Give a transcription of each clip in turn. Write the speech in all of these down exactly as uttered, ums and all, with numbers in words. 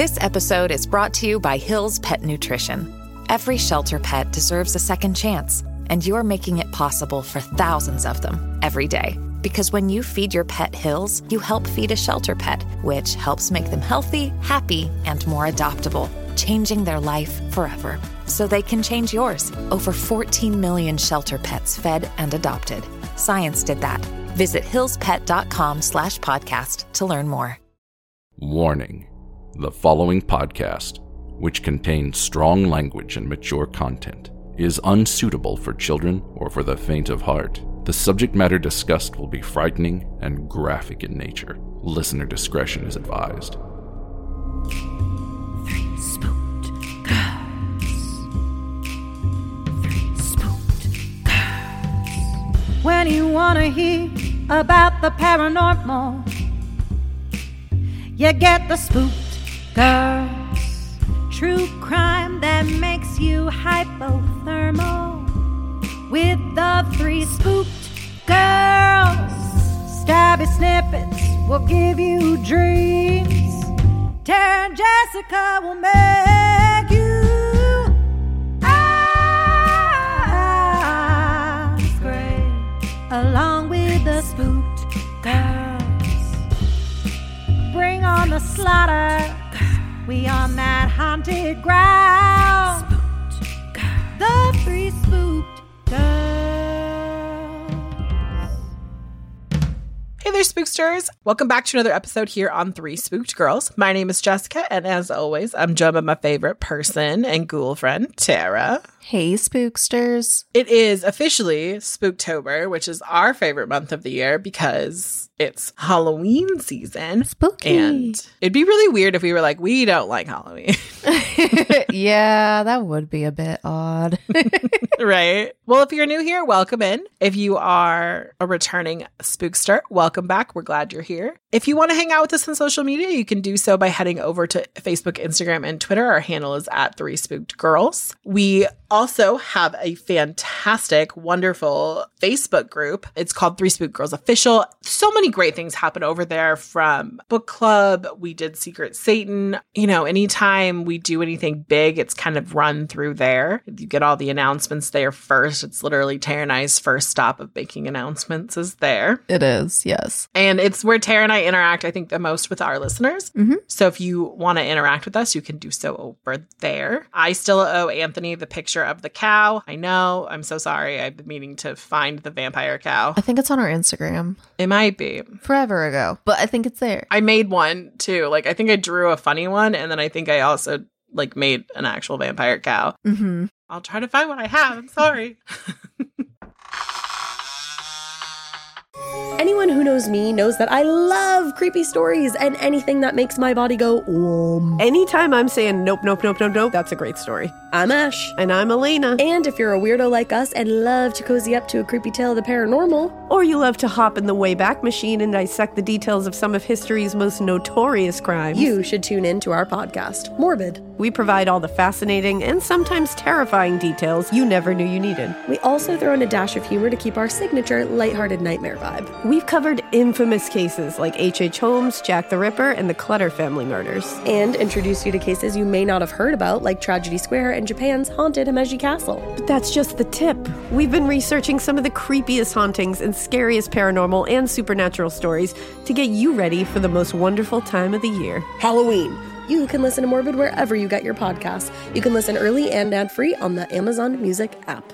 This episode is brought to you by Hill's Pet Nutrition. Every shelter pet deserves a second chance, and you're making it possible for thousands of them every day. Because when you feed your pet Hill's, you help feed a shelter pet, which helps make them healthy, happy, and more adoptable, changing their life forever. So they can change yours. Over fourteen million shelter pets fed and adopted. Science did that. Visit hillspet.com slash podcast to learn more. Warning. The following podcast, which contains strong language and mature content, is unsuitable for children or for the faint of heart. The subject matter discussed will be frightening and graphic in nature. Listener discretion is advised. Three spooked girls. Three spooked girls. When you want to hear about the paranormal, you get the spooked girls. True crime that makes you hypothermal. With the three spooked girls. Stabby snippets will give you dreams. Tara and Jessica will make you scream along with the spooked girls. Bring on the slaughter. We on that haunted ground. Spooked girls. The three spooked girls. Hey there, Spooksters. Welcome back to another episode here on Three Spooked Girls. My name is Jessica, and as always, I'm joined by my favorite person and ghoul friend, Tara. Hey, Spooksters. It is officially Spooktober, which is our favorite month of the year because it's Halloween season. Spooky. And it'd be really weird if we were like, we don't like Halloween. Yeah, that would be a bit odd. Right? Well, if you're new here, welcome in. If you are a returning Spookster, welcome back. We're glad you're here. If you want to hang out with us on social media, you can do so by heading over to Facebook, Instagram, and Twitter. Our handle is at Three Spooked Girls. We also have a fantastic, wonderful Facebook group. It's called Three Spooked Girls Official. So many great things happen over there, from book club. We did Secret Satan. You know, anytime we do anything big, it's kind of run through there. You get all the announcements there first. It's literally Tara and I's first stop of making announcements is there. It is, yes. And it's where Tara and I interact, I think, the most with our listeners. Mm-hmm. So if you want to interact with us, you can do so over there. I still owe Anthony the picture of the cow. I know. I'm so sorry. I've been meaning to find the vampire cow. I think it's on our Instagram. It might be. Forever ago. But I think it's there. I made one too. Like, I think I drew a funny one, and then I think I also like made an actual vampire cow. Mm-hmm. I'll try to find what I have. I'm sorry. Anyone who knows me knows that I love creepy stories and anything that makes my body go, um. Anytime I'm saying nope, nope, nope, nope, nope, that's a great story. I'm Ash. And I'm Elena. And if you're a weirdo like us and love to cozy up to a creepy tale of the paranormal, or you love to hop in the Wayback Machine and dissect the details of some of history's most notorious crimes, you should tune in to our podcast, Morbid. We provide all the fascinating and sometimes terrifying details you never knew you needed. We also throw in a dash of humor to keep our signature lighthearted nightmare vibe. We've covered infamous cases like H H. Holmes, Jack the Ripper, and the Clutter family murders. And introduce you to cases you may not have heard about, like Tragedy Square and Japan's haunted Himeji Castle. But that's just the tip. We've been researching some of the creepiest hauntings and scariest paranormal and supernatural stories to get you ready for the most wonderful time of the year, Halloween. You can listen to Morbid wherever you get your podcasts. You can listen early and ad-free on the Amazon Music app.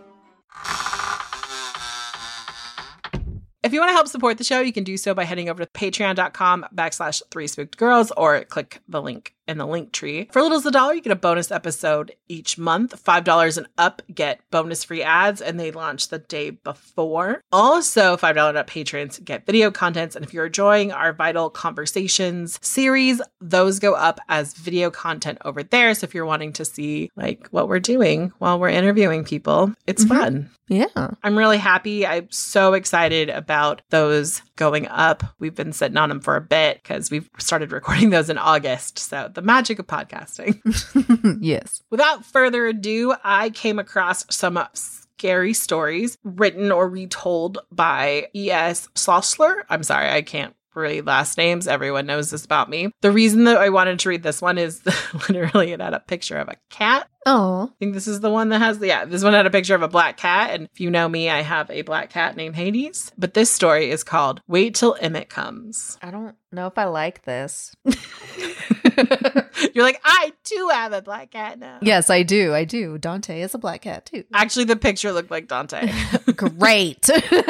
If you want to help support the show, you can do so by heading over to patreon.com backslash three spooked girls or click the link in the link tree. For little as a dollar, you get a bonus episode each month. five dollars and up get bonus free ads, and they launch the day before. Also, five dollars and up patrons get video contents. And if you're enjoying our Vital Conversations series, those go up as video content over there. So if you're wanting to see like what we're doing while we're interviewing people, it's Mm-hmm. fun. Yeah. I'm really happy. I'm so excited about those going up. We've been sitting on them for a bit because we've started recording those in August. So the magic of podcasting. Yes. Without further ado, I came across some scary stories written or retold by E S Slossler. I'm sorry, I can't three last names. Everyone knows this about me. The reason that I wanted to read this one is literally it had a picture of a cat. Oh. I think this is the one that has the, yeah, this one had a picture of a black cat. And if you know me, I have a black cat named Hades. But this story is called Wait Till Emmett Comes. I don't know if I like this. You're like, I too have a black cat now. Yes, I do. I do. Dante is a black cat too. Actually, the picture looked like Dante. Great.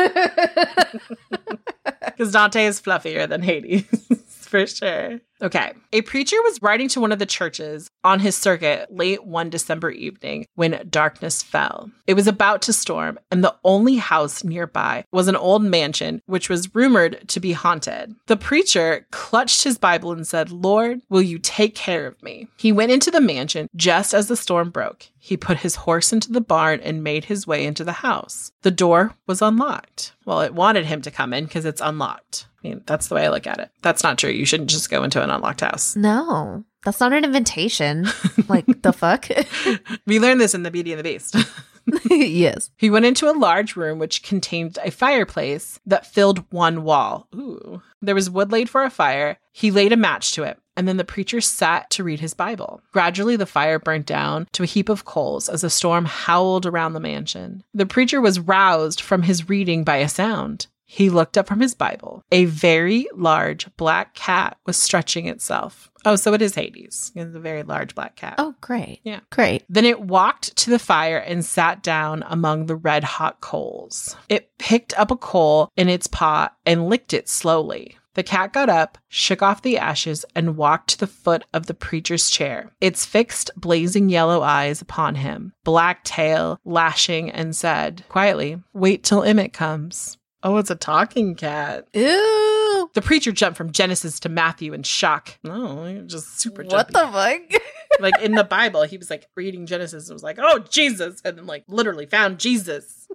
Because Dante is fluffier than Hades. For sure. Okay. A preacher was riding to one of the churches on his circuit late one December evening when darkness fell. It was about to storm, and the only house nearby was an old mansion, which was rumored to be haunted. The preacher clutched his Bible and said, "Lord, will you take care of me?" He went into the mansion just as the storm broke. He put his horse into the barn and made his way into the house. The door was unlocked. Well, it wanted him to come in because it's unlocked. I mean, that's the way I look at it. That's not true. You shouldn't just go into an unlocked house. No, that's not an invitation. Like, the fuck? We learned this in The Beauty and the Beast. Yes. He went into a large room which contained a fireplace that filled one wall. Ooh. There was wood laid for a fire. He laid a match to it, and then the preacher sat to read his Bible. Gradually, the fire burnt down to a heap of coals as a storm howled around the mansion. The preacher was roused from his reading by a sound. He looked up from his Bible. A very large black cat was stretching itself. Oh, so it is Hades. It's a very large black cat. Oh, great. Yeah. Great. Then it walked to the fire and sat down among the red hot coals. It picked up a coal in its paw and licked it slowly. The cat got up, shook off the ashes, and walked to the foot of the preacher's chair, its fixed, blazing yellow eyes upon him, black tail lashing, and said quietly, "Wait till Emmett comes." Oh, it's a talking cat. Ew. The preacher jumped from Genesis to Matthew in shock. Oh, you're just super jumpy. What the fuck? Like in the Bible, he was like reading Genesis and was like, "Oh, Jesus," and then like literally found Jesus.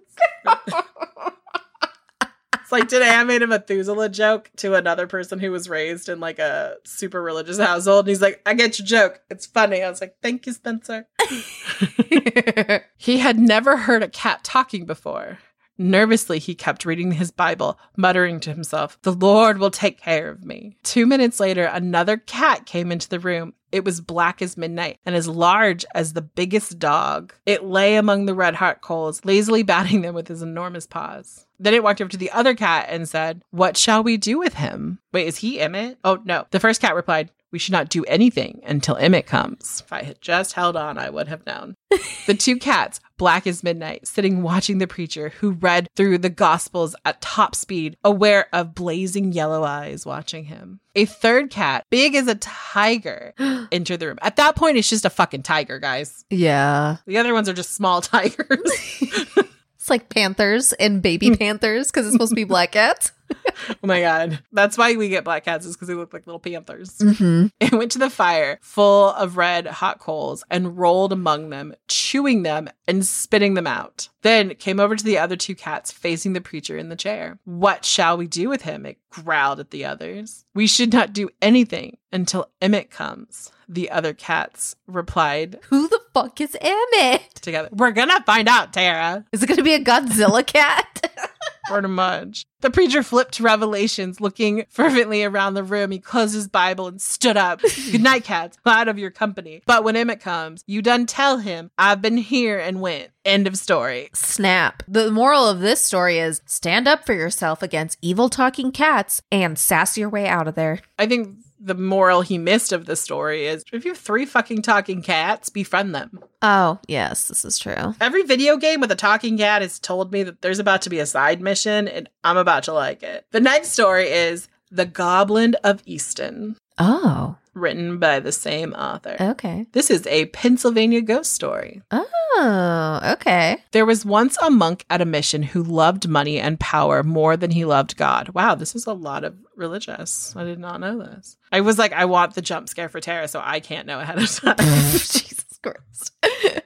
It's like, did I made a Methuselah joke to another person who was raised in like a super religious household? And he's like, "I get your joke. It's funny." I was like, "Thank you, Spencer." He had never heard a cat talking before. Nervously, he kept reading his Bible, muttering to himself, "The Lord will take care of me." Two minutes later, another cat came into the room. It was black as midnight and as large as the biggest dog. It lay among the red hot coals, lazily batting them with his enormous paws. Then it walked over to the other cat and said, "What shall we do with him?" Wait, is he Emmett? Oh, no. The first cat replied, "We should not do anything until Emmett comes." If I had just held on, I would have known. The two cats, black as midnight, sitting watching the preacher who read through the Gospels at top speed, aware of blazing yellow eyes watching him. A third cat, big as a tiger, entered the room. At that point, it's just a fucking tiger, guys. Yeah. The other ones are just small tigers. It's like panthers and baby panthers because it's supposed to be black cats. Oh my God. That's why we get black cats, is because they look like little panthers. Mm-hmm. It went to the fire full of red hot coals and rolled among them, chewing them and spitting them out. Then came over to the other two cats facing the preacher in the chair. "What shall we do with him?" it growled at the others. "We should not do anything until Emmett comes," the other cats replied. Who the fuck is Emmett? Together. "We're gonna find out, Tara." Is it going to be a Godzilla cat? Pretty much. The preacher flipped to Revelations, looking fervently around the room. He closed his Bible and stood up. "Good night, cats. Glad of your company. But when Emmett comes, you done tell him I've been here and went." End of story. Snap. The moral of this story is stand up for yourself against evil talking cats and sass your way out of there. I think the moral he missed of the story is if you have three fucking talking cats, befriend them. Oh, yes, this is true. Every video game with a talking cat has told me that there's about to be a side mission, and I'm about to like it. The next story is The Goblin of Easton. Oh. Written by the same author. Okay. This is a Pennsylvania ghost story. Oh, okay. There was once a monk at a mission who loved money and power more than he loved God. Wow, this is a lot of religious. I did not know this. I was like, I want the jump scare for Tara, so I can't know ahead of time. Jesus Christ.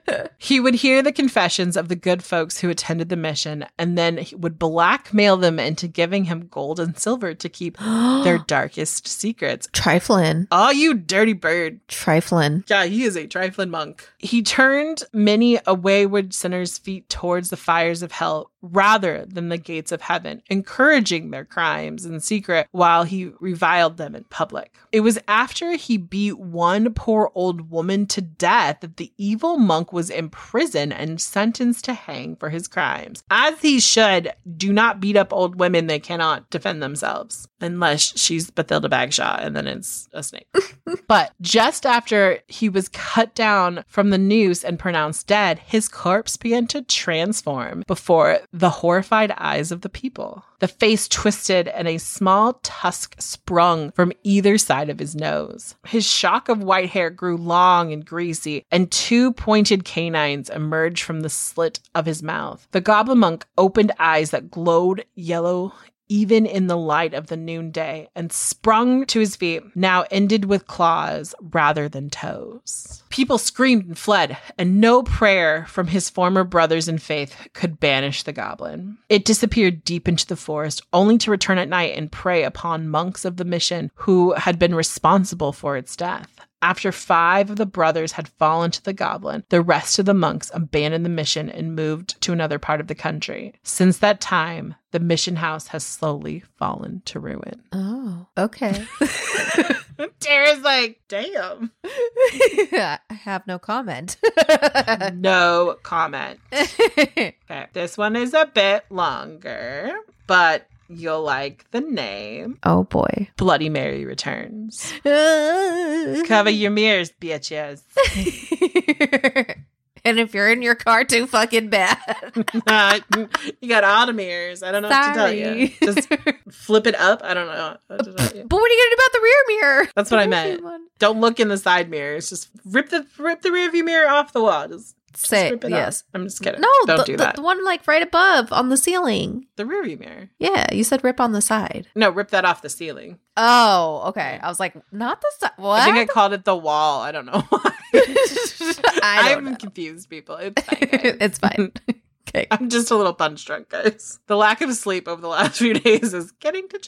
He would hear the confessions of the good folks who attended the mission, and then he would blackmail them into giving him gold and silver to keep their darkest secrets. Triflin. Oh, you dirty bird. Triflin. Yeah, he is a trifling monk. He turned many a wayward sinner's feet towards the fires of hell rather than the gates of heaven, encouraging their crimes in secret while he reviled them in public. It was after he beat one poor old woman to death that the evil monk was imprisoned and sentenced to hang for his crimes. As he should. Do not beat up old women that cannot defend themselves. Unless she's Bathilda Bagshaw, and then it's a snake. But just after he was cut down from the noose and pronounced dead, his corpse began to transform before the horrified eyes of the people. The face twisted and a small tusk sprung from either side of his nose. His shock of white hair grew long and greasy, and two pointed canines emerged from the slit of his mouth. The goblin monk opened eyes that glowed yellow even in the light of the noonday, and sprung to his feet, now ended with claws rather than toes. People screamed and fled, and no prayer from his former brothers in faith could banish the goblin. It disappeared deep into the forest, only to return at night and prey upon monks of the mission who had been responsible for its death. After five of the brothers had fallen to the goblin, the rest of the monks abandoned the mission and moved to another part of the country. Since that time, the mission house has slowly fallen to ruin. Oh, okay. Tara's like, damn. I have no comment. No comment. Okay, this one is a bit longer, but you'll like the name. Oh boy. Bloody Mary Returns. Cover your mirrors, bitches. And if you're in your car, too fucking bad. uh, you got all the mirrors. I don't know Sorry. what to tell you. Just flip it up. I don't know what to tell you. But what are you going to do about the rear mirror? That's what I The meant. one. Don't look in the side mirrors. Just rip the rip the rear view mirror off the wall. Just Say rip it yes. off. I'm just kidding. No, don't the, do the, that. the one like right above on the ceiling. The rear view mirror. Yeah, you said rip on the side. No, rip that off the ceiling. Oh, okay. I was like, not the side. What? I think I called it the wall. I don't know why. I don't I'm know. confused, people. It's fine. Guys. It's fine. Okay. I'm just a little punch drunk, guys. The lack of sleep over the last few days is getting to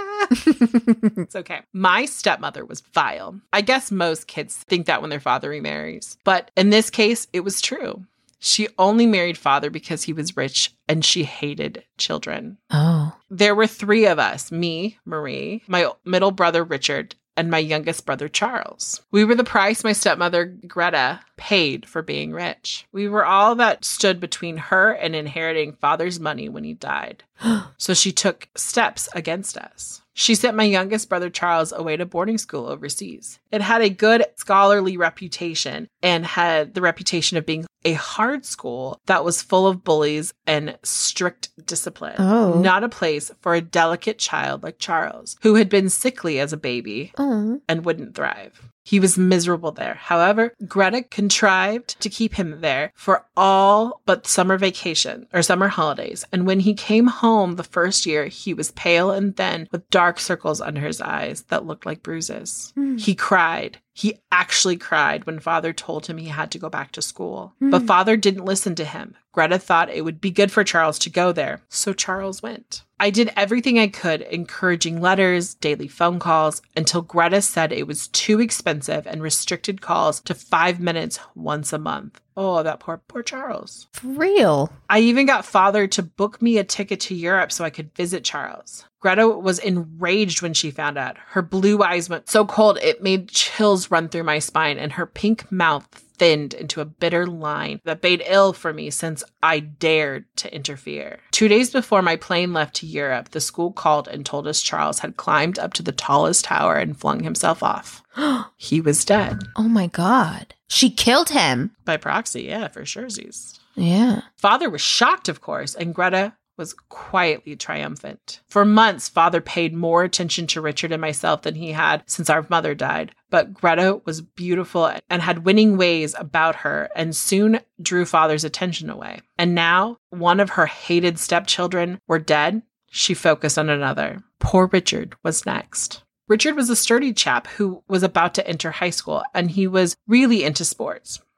Jessica. It's okay. My stepmother was vile. I guess most kids think that when their father remarries. But in this case, it was true. She only married father because he was rich and she hated children. Oh. There were three of us, me, Marie, my middle brother, Richard, and my youngest brother, Charles. We were the price my stepmother, Greta, paid for being rich. We were all that stood between her and inheriting father's money when he died. So she took steps against us. She sent my youngest brother, Charles, away to boarding school overseas. It had a good scholarly reputation and had the reputation of being a hard school that was full of bullies and strict discipline. Oh. Not a place for a delicate child like Charles, who had been sickly as a baby Oh. and wouldn't thrive. He was miserable there. However, Greta contrived to keep him there for all but summer vacation or summer holidays. And when he came home the first year, he was pale and thin with dark circles under his eyes that looked like bruises. Mm. He cried. He actually cried when father told him he had to go back to school. Mm. But father didn't listen to him. Greta thought it would be good for Charles to go there. So Charles went. I did everything I could, encouraging letters, daily phone calls, until Greta said it was too expensive and restricted calls to five minutes once a month. Oh, that poor, poor Charles. For real. I even got father to book me a ticket to Europe so I could visit Charles. Greta was enraged when she found out. Her blue eyes went so cold it made chills run through my spine, and her pink mouth thinned into a bitter line that bade ill for me since I dared to interfere. Two days before my plane left to Europe, the school called and told us Charles had climbed up to the tallest tower and flung himself off. He was dead. Oh my God. She killed him. By proxy, yeah, for sure. Yeah. Father was shocked, of course, and Greta was quietly triumphant. For months, father paid more attention to Richard and myself than he had since our mother died. But Greta was beautiful and had winning ways about her and soon drew father's attention away. And now, one of her hated stepchildren were dead. She focused on another. Poor Richard was next. Richard was a sturdy chap who was about to enter high school, and he was really into sports.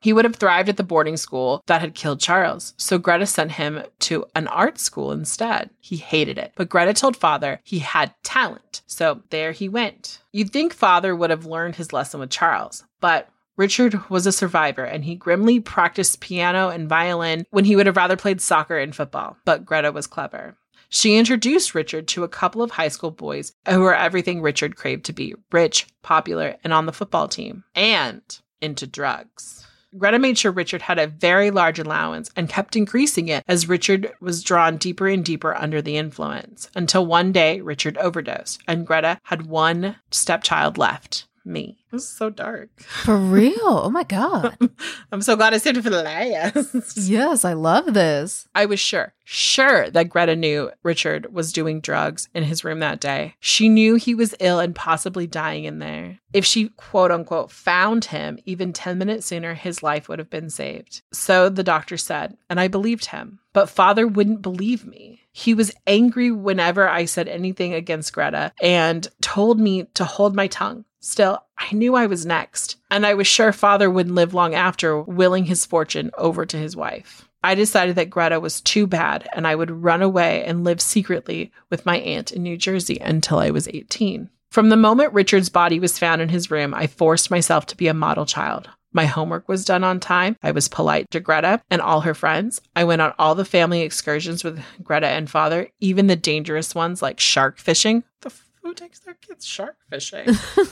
He would have thrived at the boarding school that had killed Charles, so Greta sent him to an art school instead. He hated it, but Greta told Father he had talent, so there he went. You'd think Father would have learned his lesson with Charles, but Richard was a survivor, and he grimly practiced piano and violin when he would have rather played soccer and football. But Greta was clever. She introduced Richard to a couple of high school boys who were everything Richard craved to be: rich, popular, and on the football team, and into drugs. Greta made sure Richard had a very large allowance and kept increasing it as Richard was drawn deeper and deeper under the influence, until one day Richard overdosed, and Greta had one stepchild left. Me. This is so dark. For real? Oh my God. I'm so glad I saved it for the last. Yes, I love this. I was sure, sure that Greta knew Richard was doing drugs in his room that day. She knew he was ill and possibly dying in there. If she, quote unquote, found him even ten minutes sooner, his life would have been saved. So the doctor said, and I believed him. But Father wouldn't believe me. He was angry whenever I said anything against Greta and told me to hold my tongue. Still, I knew I was next, and I was sure Father wouldn't live long after willing his fortune over to his wife. I decided that Greta was too bad, and I would run away and live secretly with my aunt in New Jersey until I was eighteen. From the moment Richard's body was found in his room, I forced myself to be a model child. My homework was done on time. I was polite to Greta and all her friends. I went on all the family excursions with Greta and Father, even the dangerous ones like shark fishing. The Who takes their kids shark fishing?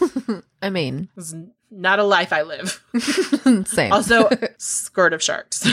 I mean, it's not a life I live. Same. Also, squirt of sharks.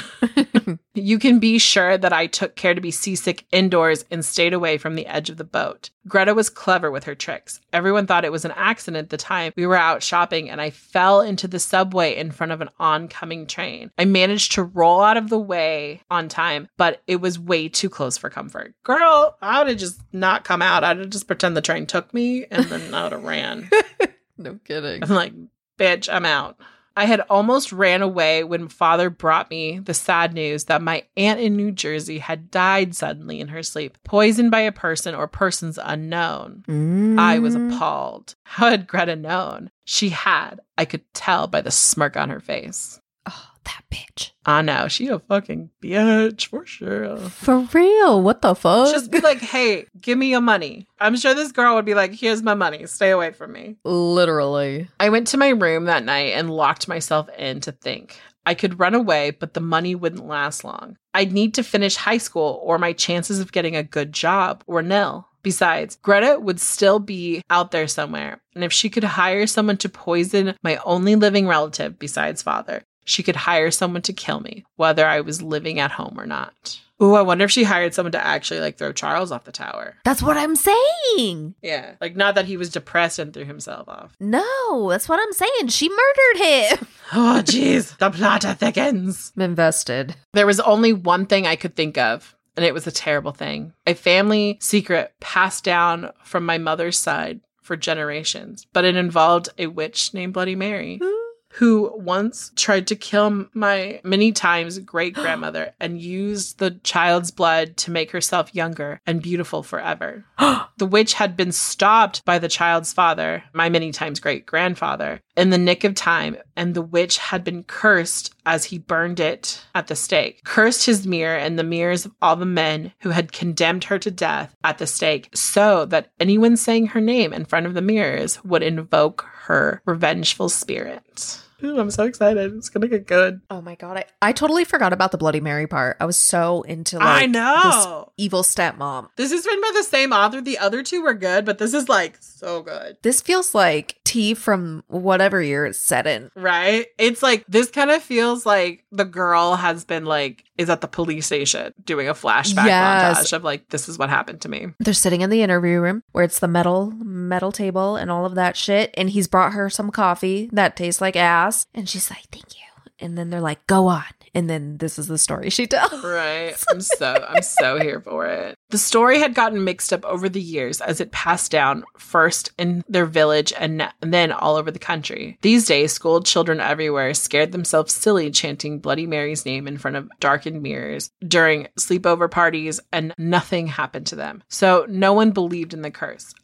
You can be sure that I took care to be seasick indoors and stayed away from the edge of the boat. Greta was clever with her tricks. Everyone thought it was an accident at the time we were out shopping, and I fell into the subway in front of an oncoming train. I managed to roll out of the way on time, but it was way too close for comfort. Girl, I would have just not come out. I'd have just pretend the train took me, and then I would have ran. No kidding. I'm like, bitch, I'm out. I had almost ran away when Father brought me the sad news that my aunt in New Jersey had died suddenly in her sleep, poisoned by a person or persons unknown. Mm. I was appalled. How had Greta known? She had. I could tell by the smirk on her face. Oh, that bitch. I know. She a fucking bitch for sure. For real? What the fuck? Just be like, hey, give me your money. I'm sure this girl would be like, here's my money. Stay away from me. Literally. I went to my room that night and locked myself in to think. I could run away, but the money wouldn't last long. I'd need to finish high school or my chances of getting a good job were nil. Besides, Greta would still be out there somewhere. And if she could hire someone to poison my only living relative besides Father, she could hire someone to kill me, whether I was living at home or not. Ooh, I wonder if she hired someone to actually like throw Charles off the tower. That's what I'm saying. Yeah, like not that he was depressed and threw himself off. No, that's what I'm saying. She murdered him. Oh, jeez. The plot thickens. I'm invested. There was only one thing I could think of, and it was a terrible thing. A family secret passed down from my mother's side for generations, but it involved a witch named Bloody Mary. Who once tried to kill my many times great-grandmother and used the child's blood to make herself younger and beautiful forever. The witch had been stopped by the child's father, my many times great-grandfather, in the nick of time, and the witch had been cursed as he burned it at the stake. Cursed his mirror and the mirrors of all the men who had condemned her to death at the stake, so that anyone saying her name in front of the mirrors would invoke her revengeful spirit. Ooh, I'm so excited. It's gonna get good. Oh my god, I, I totally forgot about the Bloody Mary part. I was so into like I know this evil stepmom. This is written by the same author. The other two were good, but this is like so good. This feels like tea from whatever year it's set in. Right? It's like this kind of feels like the girl has been like is at the police station doing a flashback yes. montage of like this is what happened to me. They're sitting in the interview room where it's the metal metal table and all of that shit, and he's brought her some coffee that tastes like ass. And she's like, thank you. And then they're like, go on. And then this is the story she tells. Right. I'm so, I'm so here for it. The story had gotten mixed up over the years as it passed down first in their village and, and then all over the country. These days, school children everywhere scared themselves silly chanting Bloody Mary's name in front of darkened mirrors during sleepover parties, and nothing happened to them. So no one believed in the curse.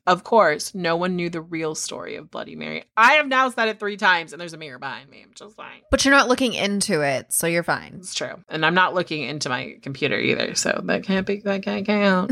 Of course, no one knew the real story of Bloody Mary. I have now said it three times and there's a mirror behind me. I'm just like. But you're not looking into it, so you're fine. It's true. And I'm not looking into my computer either, so that can't be, that can't count.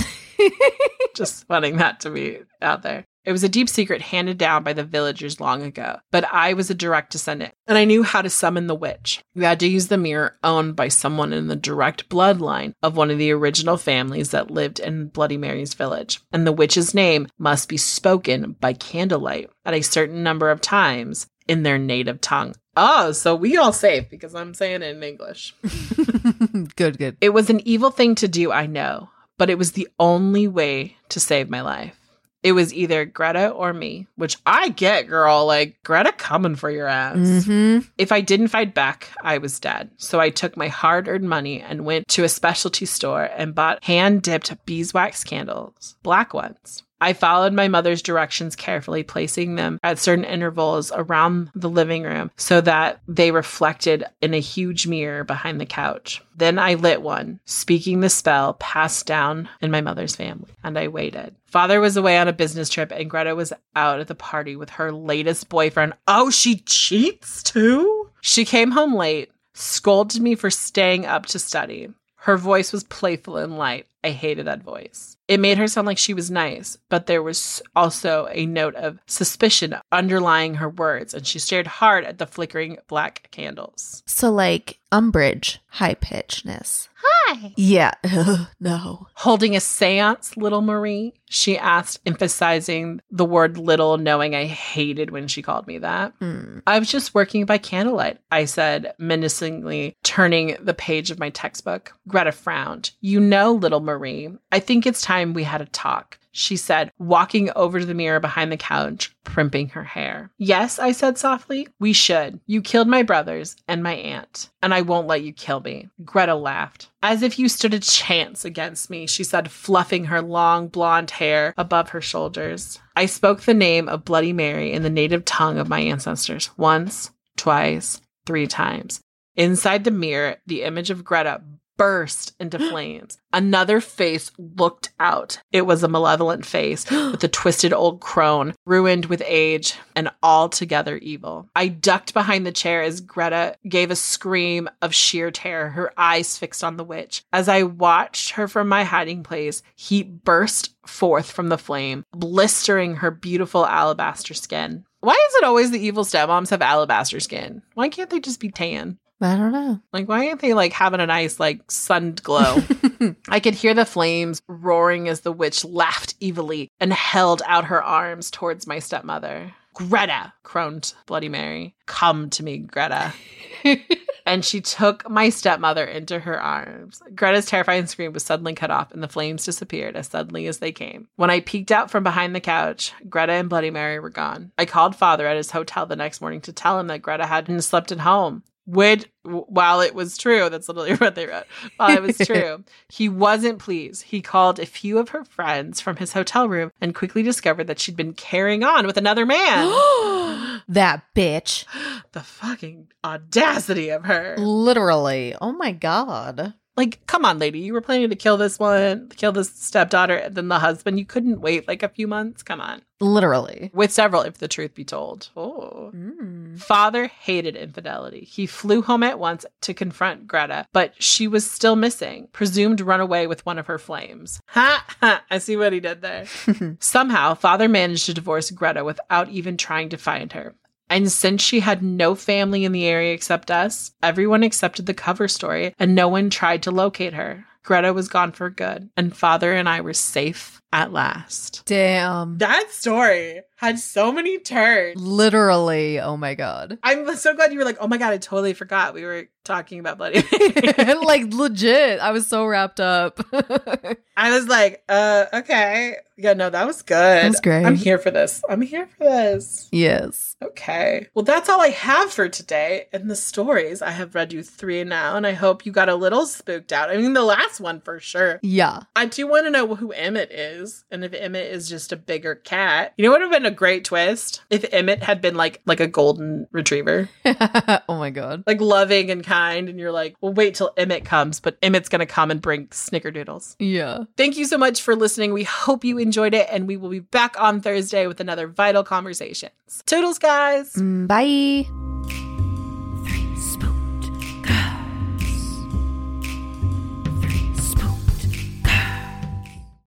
Just wanting that to be out there. It was a deep secret handed down by the villagers long ago, but I was a direct descendant, and I knew how to summon the witch. We had to use the mirror owned by someone in the direct bloodline of one of the original families that lived in Bloody Mary's village, and the witch's name must be spoken by candlelight at a certain number of times in their native tongue. Oh, so we all safe because I'm saying it in English. Good, good. It was an evil thing to do, I know, but it was the only way to save my life. It was either Greta or me, which I get, girl. Like, Greta coming for your ass. Mm-hmm. If I didn't fight back, I was dead. So I took my hard-earned money and went to a specialty store and bought hand-dipped beeswax candles, black ones. I followed my mother's directions carefully, placing them at certain intervals around the living room so that they reflected in a huge mirror behind the couch. Then I lit one, speaking the spell passed down in my mother's family, and I waited. Father was away on a business trip, and Greta was out at the party with her latest boyfriend. Oh, she cheats too? She came home late, scolded me for staying up to study. Her voice was playful and light. I hated that voice. It made her sound like she was nice, but there was also a note of suspicion underlying her words, and she stared hard at the flickering black candles. So like umbrage, high-pitchedness. Hi. Yeah. No. Holding a seance, little Marie? She asked, emphasizing the word little, knowing I hated when she called me that. Mm. I was just working by candlelight, I said, menacingly, turning the page of my textbook. Greta frowned. You know, little Marie, I think it's time we had a talk, she said, walking over to the mirror behind the couch, primping her hair. Yes, I said softly, we should. You killed my brothers and my aunt, and I won't let you kill me. Greta laughed. As if you stood a chance against me, she said, fluffing her long blonde hair above her shoulders. I spoke the name of Bloody Mary in the native tongue of my ancestors, once, twice, three times. Inside the mirror, the image of Greta burst into flames. Another face looked out. It was a malevolent face with a twisted old crone, ruined with age and altogether evil. I ducked behind the chair as Greta gave a scream of sheer terror, her eyes fixed on the witch. As I watched her from my hiding place, heat burst forth from the flame, blistering her beautiful alabaster skin. Why is it always the evil stepmoms have alabaster skin? Why can't they just be tan? I don't know. Like, why aren't they, like, having a nice, like, sun glow? I could hear the flames roaring as the witch laughed evilly and held out her arms towards my stepmother. Greta, groaned Bloody Mary. Come to me, Greta. And she took my stepmother into her arms. Greta's terrifying scream was suddenly cut off, and the flames disappeared as suddenly as they came. When I peeked out from behind the couch, Greta and Bloody Mary were gone. I called Father at his hotel the next morning to tell him that Greta hadn't slept at home. Which, while it was true, that's literally what they wrote, while it was true, he wasn't pleased. He called a few of her friends from his hotel room and quickly discovered that she'd been carrying on with another man. That bitch. The fucking audacity of her. Literally. Oh my God. Like, come on, lady. You were planning to kill this one, kill this stepdaughter, and then the husband. You couldn't wait like a few months? Come on. Literally. With several, if the truth be told. Oh. Mm. Father hated infidelity. He flew home at once to confront Greta, but she was still missing, presumed run away with one of her flames. Ha! Ha! I see what he did there. Somehow, Father managed to divorce Greta without even trying to find her. And since she had no family in the area except us, everyone accepted the cover story and no one tried to locate her. Greta was gone for good, and Father and I were safe at last. Damn. That story had so many turns. Literally. Oh my God. I'm so glad you were like, oh my God, I totally forgot we were talking about Bloody Mary. Like, legit. I was so wrapped up. I was like, uh, okay. Yeah, no, that was good. That was great. I'm here for this. I'm here for this. Yes. Okay. Well, that's all I have for today. In the stories, I have read you three now, and I hope you got a little spooked out. I mean, the last one for sure. Yeah. I do want to know who Emmett is, and if Emmett is just a bigger cat. You know what would have been a great twist if Emmett had been like like a golden retriever. Oh my God. Like loving and kind. And you're like, well, wait till Emmett comes, but Emmett's going to come and bring snickerdoodles. Yeah. Thank you so much for listening. We hope you enjoyed it. And we will be back on Thursday with another Vital Conversations. Toodles, guys. Mm, bye.